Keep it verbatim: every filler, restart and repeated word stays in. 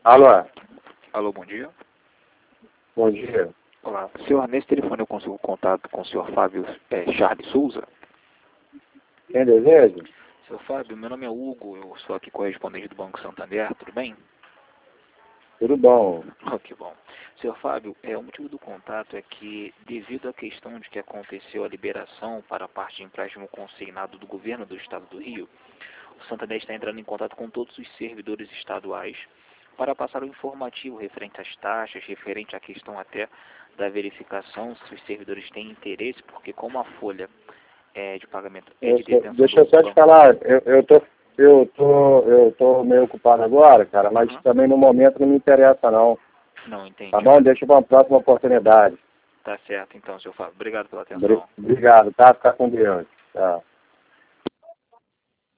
Alô? Alô, bom dia. Bom dia. Olá, senhor, nesse telefone eu consigo contato com o senhor Fábio é, Charles Souza? Quem deseja? Senhor Fábio, meu nome é Hugo, eu sou aqui correspondente do Banco Santander, tudo bem? Tudo bom. Oh, que bom. Senhor Fábio, é, o motivo do contato é que, devido à questão de que aconteceu a liberação para a parte de empréstimo consignado do governo do estado do Rio, o Santander está entrando em contato com todos os servidores estaduais para passar o informativo referente às taxas, referente à questão até da verificação se os servidores têm interesse, porque como a folha é, de pagamento é Eu de só- detenção deixa eu do só te banco. falar, eu, eu, tô, eu, tô, eu tô meio ocupado agora, cara, mas Uhum. também no momento não me interessa não. Não, entendi. Tá bom? Deixa para uma próxima oportunidade. Tá certo então, senhor Fábio. Obrigado pela Obri- atenção. Obrigado, tá? Fica com Deus. Tchau.